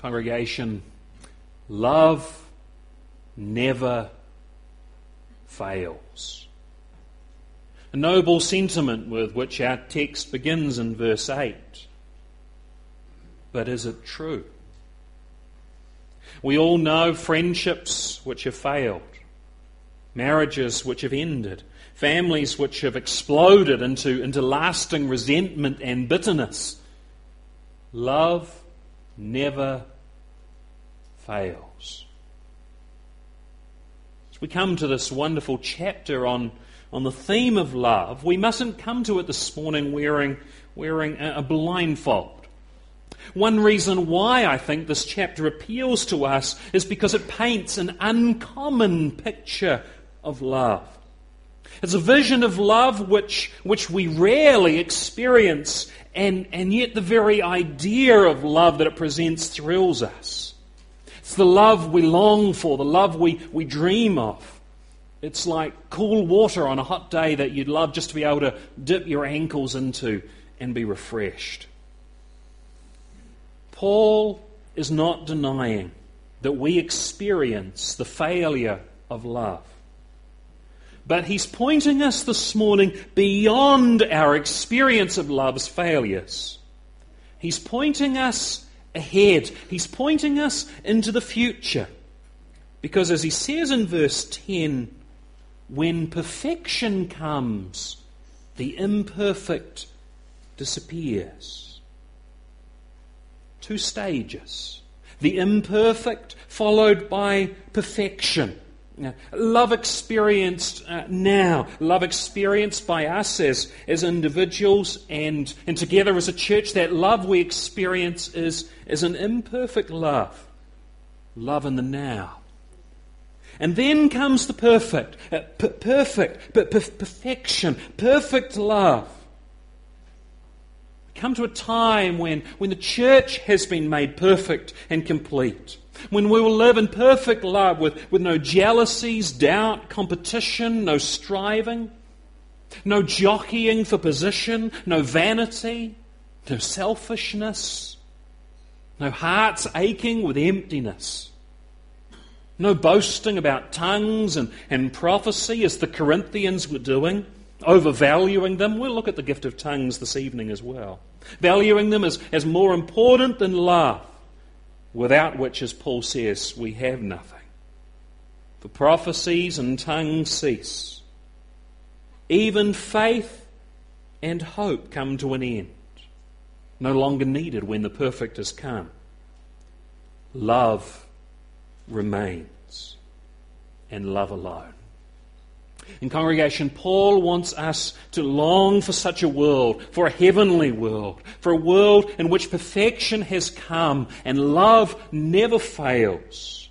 Congregation, love never fails. A noble sentiment with which our text begins in verse 8. But is it true? We all know friendships which have failed, marriages which have ended, families which have exploded into lasting resentment and bitterness. Love never fails. As we come to this wonderful chapter on the theme of love, we mustn't come to it this morning wearing a blindfold. One reason why I think this chapter appeals to us is because it paints an uncommon picture of love. It's a vision of love which we rarely experience, and yet the very idea of love that it presents thrills us. It's the love we long for, the love we dream of. It's like cool water on a hot day that you'd love just to be able to dip your ankles into and be refreshed. Paul is not denying that we experience the failure of love. But he's pointing us this morning beyond our experience of love's failures. He's pointing us ahead. He's pointing us into the future. Because as he says in verse 10, when perfection comes, the imperfect disappears. 2 stages. The imperfect followed by perfection. Love experienced now, love experienced by us as individuals and together as a church, that love we experience is an imperfect love. Love in the now. And then comes the perfection, perfect love. We come to a time when the church has been made perfect and complete. When we will live in perfect love with no jealousies, doubt, competition, no striving, no jockeying for position, no vanity, no selfishness, no hearts aching with emptiness, no boasting about tongues and prophecy as the Corinthians were doing, overvaluing them. We'll look at the gift of tongues this evening as well. Valuing them as more important than love, without which, as Paul says, we have nothing. For prophecies and tongues cease. Even faith and hope come to an end, no longer needed when the perfect has come. Love remains, and love alone. In congregation, Paul wants us to long for such a world, for a heavenly world, for a world in which perfection has come and love never fails.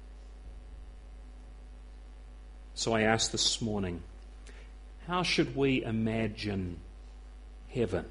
So I ask this morning, how should we imagine heaven?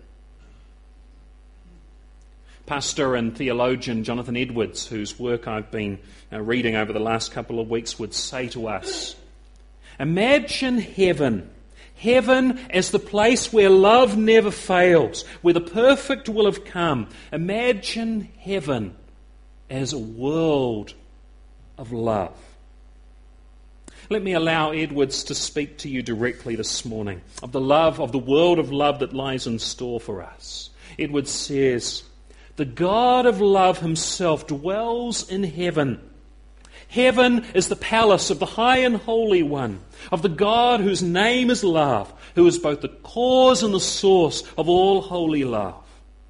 Pastor and theologian Jonathan Edwards, whose work I've been reading over the last couple of weeks, would say to us, imagine heaven. Heaven as the place where love never fails, where the perfect will have come. Imagine heaven as a world of love. Let me allow Edwards to speak to you directly this morning of the love, of the world of love that lies in store for us. Edwards says, the God of love himself dwells in heaven. Heaven is the palace of the high and holy one, of the God whose name is love, who is both the cause and the source of all holy love.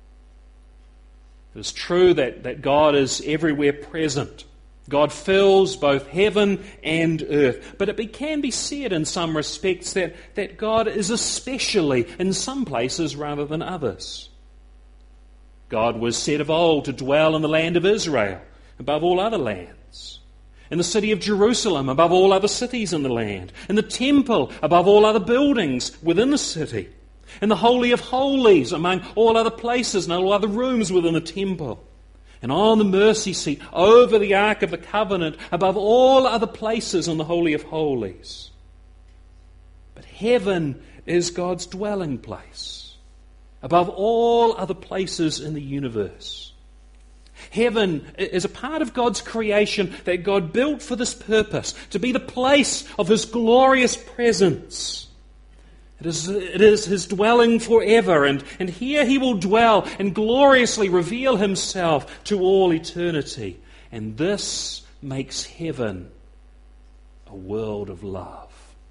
It is true that God is everywhere present. God fills both heaven and earth. But it can be said in some respects that God is especially in some places rather than others. God was said of old to dwell in the land of Israel above all other lands, in the city of Jerusalem above all other cities in the land, in the temple above all other buildings within the city, in the Holy of Holies among all other places and all other rooms within the temple, and on the mercy seat over the Ark of the Covenant above all other places in the Holy of Holies. But heaven is God's dwelling place, above all other places in the universe. Heaven is a part of God's creation that God built for this purpose, to be the place of His glorious presence. It is His dwelling forever, and here He will dwell and gloriously reveal Himself to all eternity. And this makes heaven a world of love.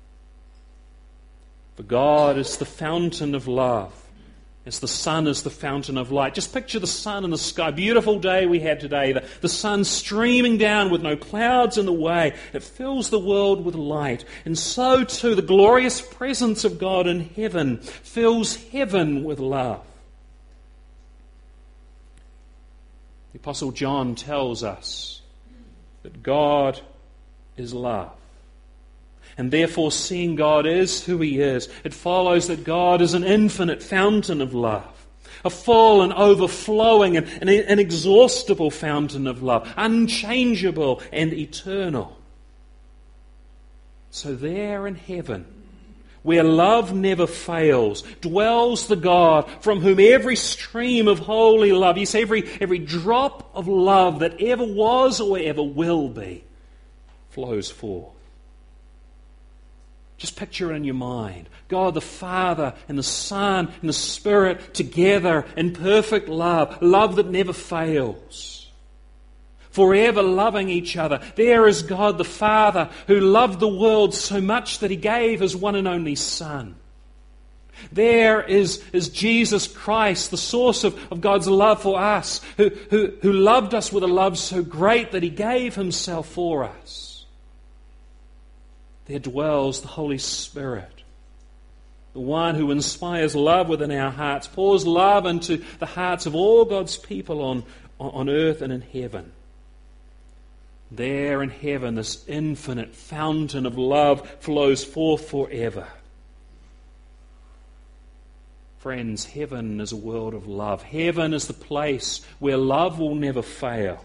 For God is the fountain of love, as the sun is the fountain of light. Just picture the sun in the sky. Beautiful day we had today. The sun streaming down with no clouds in the way. It fills the world with light. And so too the glorious presence of God in heaven fills heaven with love. The Apostle John tells us that God is love. And therefore, seeing God is who He is, it follows that God is an infinite fountain of love, a full and overflowing and an inexhaustible fountain of love, unchangeable and eternal. So there in heaven, where love never fails, dwells the God from whom every stream of holy love, yes, every drop of love that ever was or ever will be, flows forth. Just picture it in your mind. God the Father and the Son and the Spirit together in perfect love. Love that never fails. Forever loving each other. There is God the Father who loved the world so much that He gave His one and only Son. There is Jesus Christ, the source of God's love for us, who loved us with a love so great that He gave Himself for us. There dwells the Holy Spirit, the one who inspires love within our hearts, pours love into the hearts of all God's people on earth and in heaven. There in heaven, this infinite fountain of love flows forth forever. Friends, heaven is a world of love. Heaven is the place where love will never fail.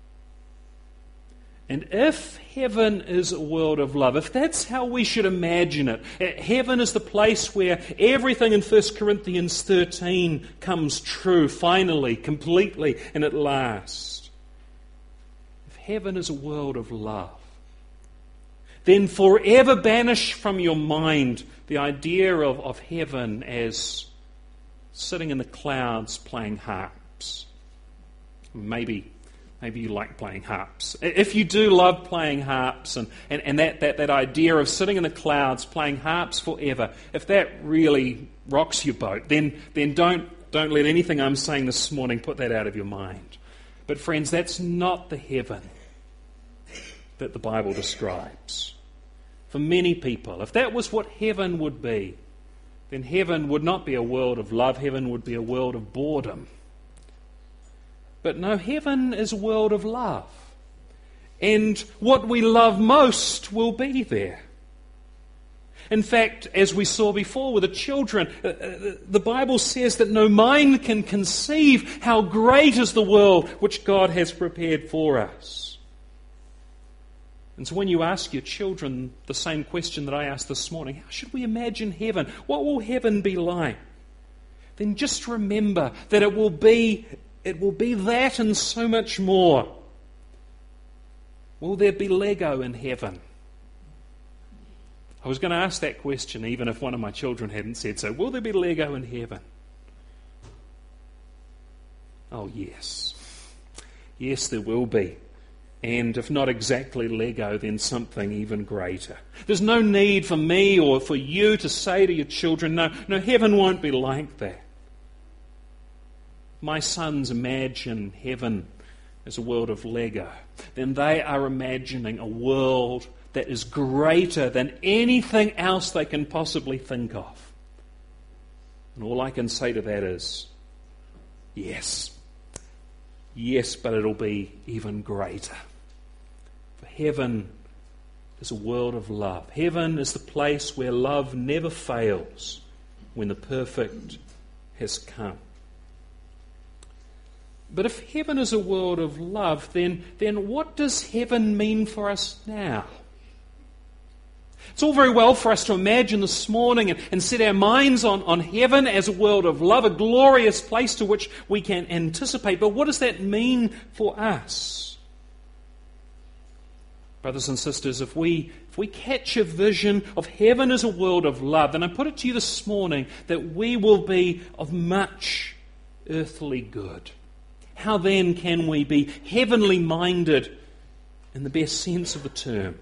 And if heaven is a world of love, if that's how we should imagine it, heaven is the place where everything in 1 Corinthians 13 comes true, finally, completely, and at last. If heaven is a world of love, then forever banish from your mind the idea of heaven as sitting in the clouds playing harps. Maybe you like playing harps. If you do love playing harps and that idea of sitting in the clouds playing harps forever, if that really rocks your boat, then don't let anything I'm saying this morning put that out of your mind. But friends, that's not the heaven that the Bible describes. For many people, if that was what heaven would be, then heaven would not be a world of love, heaven would be a world of boredom. But no, heaven is a world of love. And what we love most will be there. In fact, as we saw before with the children, the Bible says that no mind can conceive how great is the world which God has prepared for us. And so when you ask your children the same question that I asked this morning, how should we imagine heaven? What will heaven be like? Then just remember that it will be that and so much more. Will there be Lego in heaven? I was going to ask that question even if one of my children hadn't said so. Will there be Lego in heaven? Oh, yes. Yes, there will be. And if not exactly Lego, then something even greater. There's no need for me or for you to say to your children, no, heaven won't be like that. My sons imagine heaven as a world of Lego, then they are imagining a world that is greater than anything else they can possibly think of. And all I can say to that is, yes, but it'll be even greater. For heaven is a world of love. Heaven is the place where love never fails when the perfect has come. But if heaven is a world of love, then what does heaven mean for us now? It's all very well for us to imagine this morning and set our minds on heaven as a world of love, a glorious place to which we can anticipate. But what does that mean for us? Brothers and sisters, if we catch a vision of heaven as a world of love, then I put it to you this morning that we will be of much earthly good. How then can we be heavenly minded in the best sense of the term?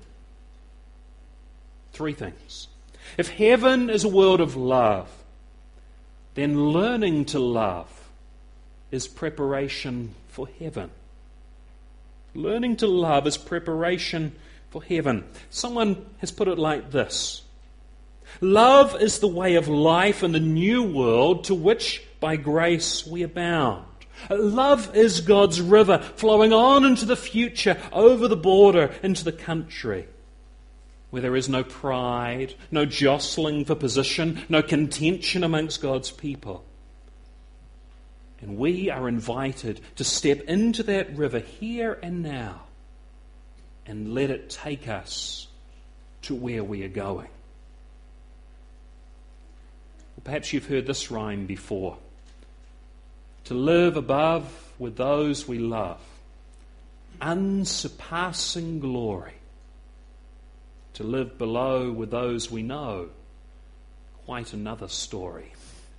3 things. If heaven is a world of love, then learning to love is preparation for heaven. Learning to love is preparation for heaven. Someone has put it like this: love is the way of life in the new world to which by grace we abound. Love is God's river flowing on into the future, over the border, into the country, where there is no pride, no jostling for position, no contention amongst God's people. And we are invited to step into that river here and now and let it take us to where we are going. Well, perhaps you've heard this rhyme before. To live above with those we love, unsurpassing glory. To live below with those we know, quite another story.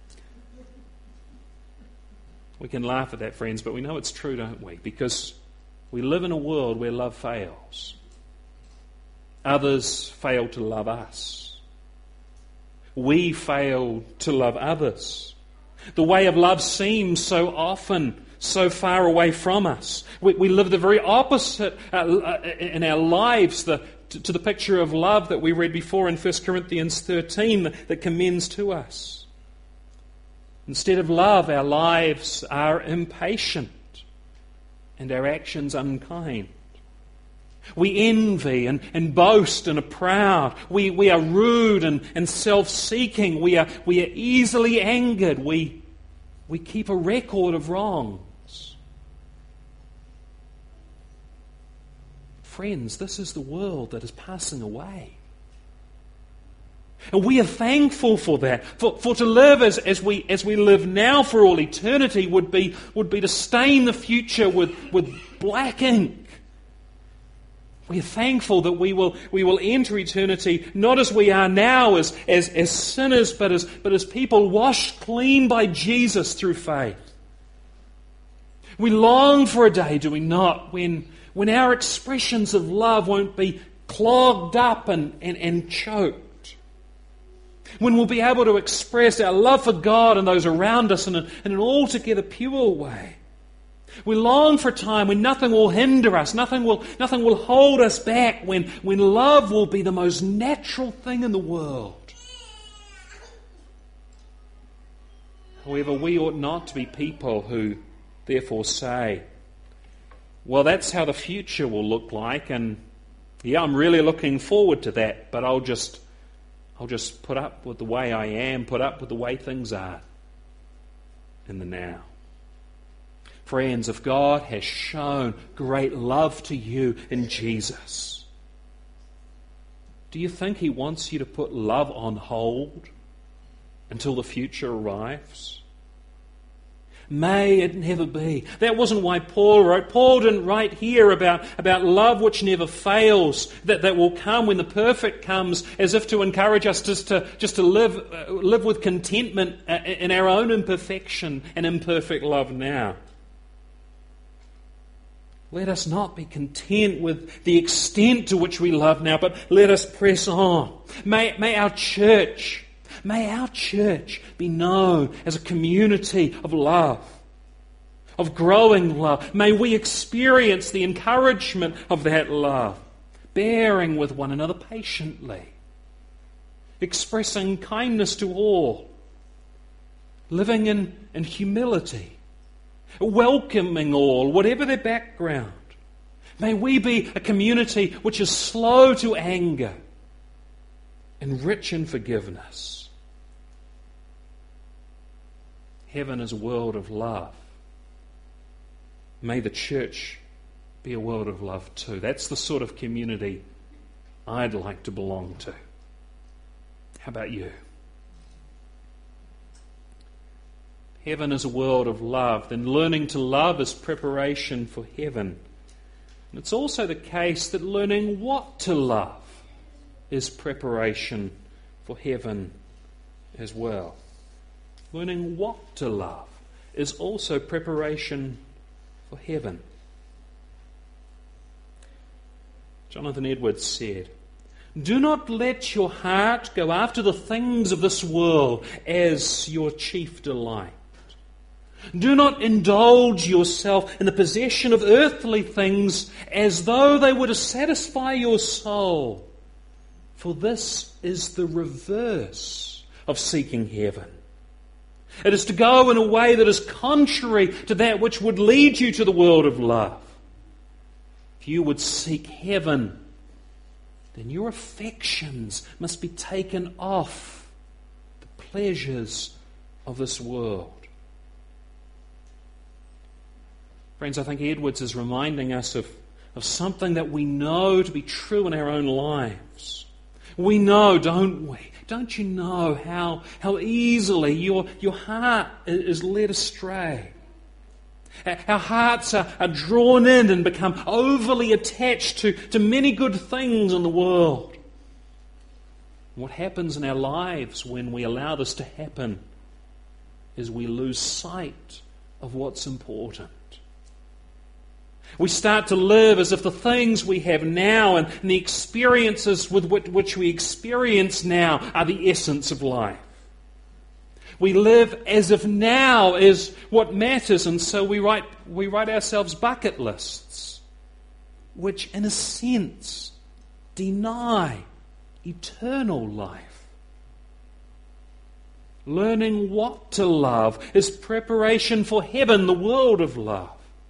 We can laugh at that, friends, but we know it's true, don't we? Because we live in a world where love fails. Others fail to love us. We fail to love others. The way of love seems so often so far away from us. We live the very opposite in our lives to the picture of love that we read before in 1 Corinthians 13 that commends to us. Instead of love, our lives are impatient and our actions unkind. We envy and boast and are proud. We are rude and self-seeking. We are easily angered. We keep a record of wrongs. Friends, this is the world that is passing away. And we are thankful for that. For to live as we live now for all eternity would be to stain the future with black ink. We are thankful that we will enter eternity not as we are now as sinners, but as people washed clean by Jesus through faith. We long for a day, do we not, when our expressions of love won't be clogged up and choked. When we'll be able to express our love for God and those around us in an altogether pure way. We long for a time when nothing will hinder us, nothing will hold us back, when love will be the most natural thing in the world. However, we ought not to be people who therefore say, well, that's how the future will look like, and yeah, I'm really looking forward to that, but I'll just put up with the way I am, put up with the way things are in the now. Friends, if God has shown great love to you in Jesus, do you think He wants you to put love on hold until the future arrives? May it never be. That wasn't why Paul wrote. Paul didn't write here about love which never fails, that will come when the perfect comes, as if to encourage us just to live with contentment in our own imperfection and imperfect love now. Let us not be content with the extent to which we love now, but let us press on. May our church be known as a community of love, of growing love. May we experience the encouragement of that love, bearing with one another patiently, expressing kindness to all, living in humility, welcoming all, whatever their background. May we be a community which is slow to anger and rich in forgiveness. Heaven is a world of love. May the church be a world of love too. That's the sort of community I'd like to belong to. How about you? Heaven is a world of love. Then learning to love is preparation for heaven. And it's also the case that learning what to love is preparation for heaven as well. Learning what to love is also preparation for heaven. Jonathan Edwards said, "Do not let your heart go after the things of this world as your chief delight. Do not indulge yourself in the possession of earthly things as though they were to satisfy your soul. For this is the reverse of seeking heaven. It is to go in a way that is contrary to that which would lead you to the world of love. If you would seek heaven, then your affections must be taken off the pleasures of this world." Friends, I think Edwards is reminding us of something that we know to be true in our own lives. We know, don't we? Don't you know how easily your heart is led astray? Our hearts are drawn in and become overly attached to many good things in the world. What happens in our lives when we allow this to happen is we lose sight of what's important. We start to live as if the things we have now and the experiences with which we experience now are the essence of life. We live as if now is what matters, and so we write ourselves bucket lists, which in a sense deny eternal life. Learning what to love is preparation for heaven, the world of love.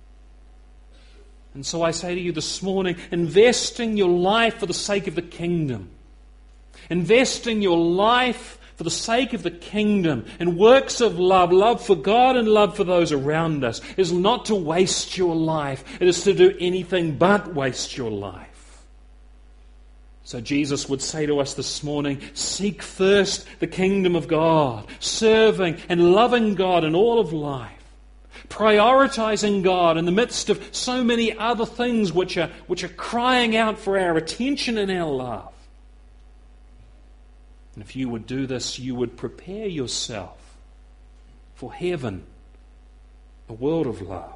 And so I say to you this morning, investing your life for the sake of the kingdom, investing your life for the sake of the kingdom in works of love for God and love for those around us, is not to waste your life. It is to do anything but waste your life. So Jesus would say to us this morning, seek first the kingdom of God, serving and loving God in all of life. Prioritizing God in the midst of so many other things which are crying out for our attention and our love. And if you would do this, you would prepare yourself for heaven, a world of love.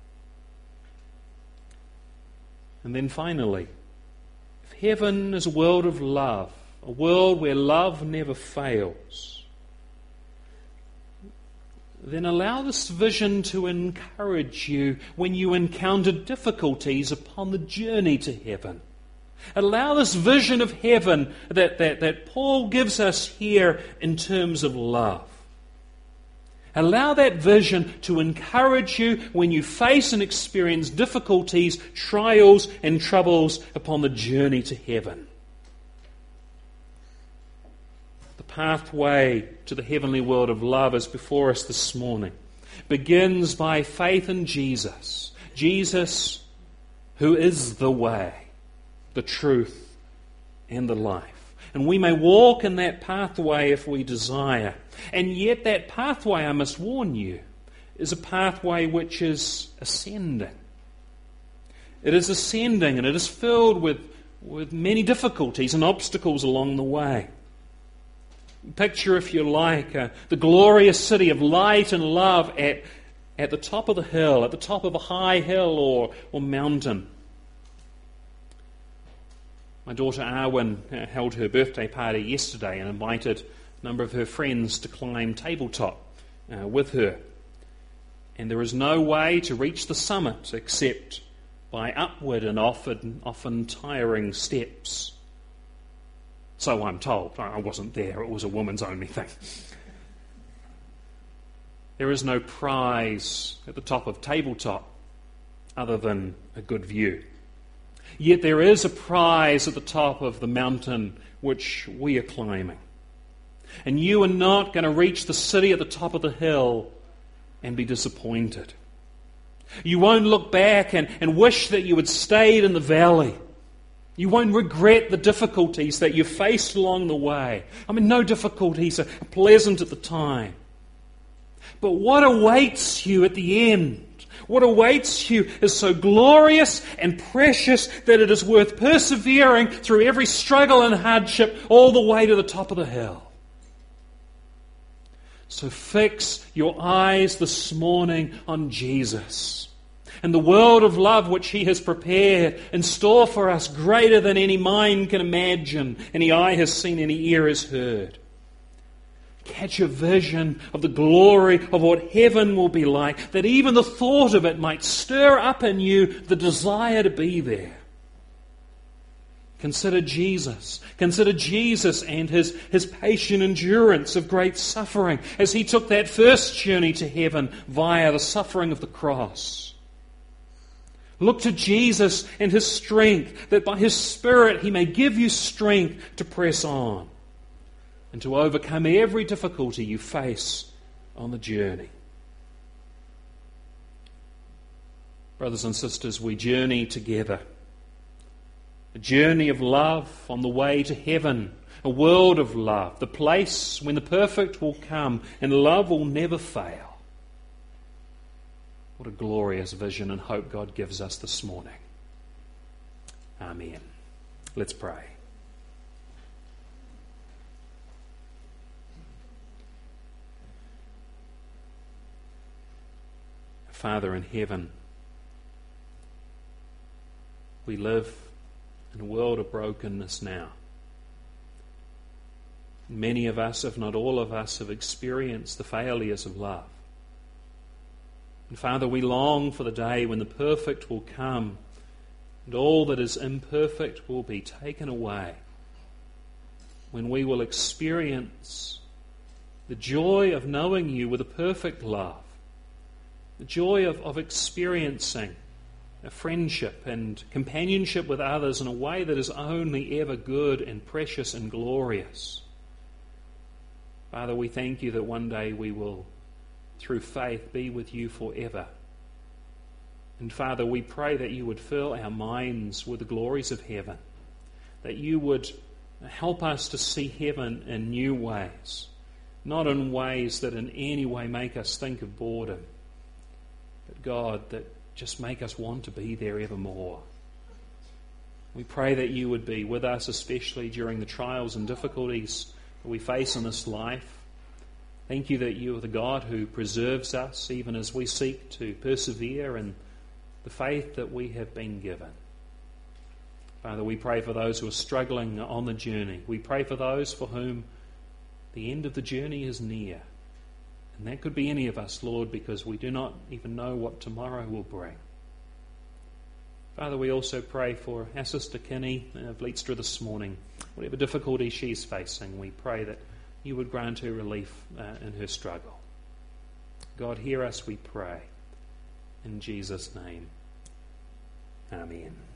And then finally, if heaven is a world of love, a world where love never fails, then allow this vision to encourage you when you encounter difficulties upon the journey to heaven. Allow this vision of heaven that Paul gives us here in terms of love. Allow that vision to encourage you when you face and experience difficulties, trials and troubles upon the journey to heaven. The pathway to the heavenly world of love is before us this morning. Begins by faith in Jesus. Jesus, who is the way, the truth, and the life. And we may walk in that pathway if we desire. And yet that pathway, I must warn you, is a pathway which is ascending. It is ascending, and it is filled with many difficulties and obstacles along the way. Picture, if you like, the glorious city of light and love at the top of the hill, at the top of a high hill or mountain. My daughter Arwen held her birthday party yesterday and invited a number of her friends to climb tabletop with her. And there is no way to reach the summit except by upward and often tiring steps. So I'm told. I wasn't there. It was a woman's only thing. There is no prize at the top of tabletop other than a good view. Yet there is a prize at the top of the mountain which we are climbing. And you are not going to reach the city at the top of the hill and be disappointed. You won't look back and wish that you had stayed in the valley. You won't regret the difficulties that you faced along the way. I mean, no difficulties are pleasant at the time. But what awaits you at the end, what awaits you is so glorious and precious that it is worth persevering through every struggle and hardship all the way to the top of the hill. So fix your eyes this morning on Jesus and the world of love which He has prepared in store for us, greater than any mind can imagine, any eye has seen, any ear has heard. Catch a vision of the glory of what heaven will be like, that even the thought of it might stir up in you the desire to be there. Consider Jesus. Consider Jesus and His patient endurance of great suffering as He took that first journey to heaven via the suffering of the cross. Look to Jesus and His strength, that by His Spirit He may give you strength to press on and to overcome every difficulty you face on the journey. Brothers and sisters, we journey together. A journey of love on the way to heaven, a world of love, the place when the perfect will come and love will never fail. What a glorious vision and hope God gives us this morning. Amen. Let's pray. Father in heaven, we live in a world of brokenness now. Many of us, if not all of us, have experienced the failures of love. And Father, we long for the day when the perfect will come and all that is imperfect will be taken away, when we will experience the joy of knowing You with a perfect love, the joy of experiencing a friendship and companionship with others in a way that is only ever good and precious and glorious. Father, we thank You that one day we will, through faith, be with You forever. And Father, we pray that You would fill our minds with the glories of heaven, that You would help us to see heaven in new ways, not in ways that in any way make us think of boredom, but God, that just make us want to be there evermore. We pray that You would be with us, especially during the trials and difficulties that we face in this life. Thank You that You are the God who preserves us even as we seek to persevere in the faith that we have been given. Father, we pray for those who are struggling on the journey. We pray for those for whom the end of the journey is near. And that could be any of us, Lord, because we do not even know what tomorrow will bring. Father, we also pray for our sister Kinney of Leedstra this morning. Whatever difficulty she's facing, we pray that You would grant her relief in her struggle. God, hear us, we pray. In Jesus' name, amen.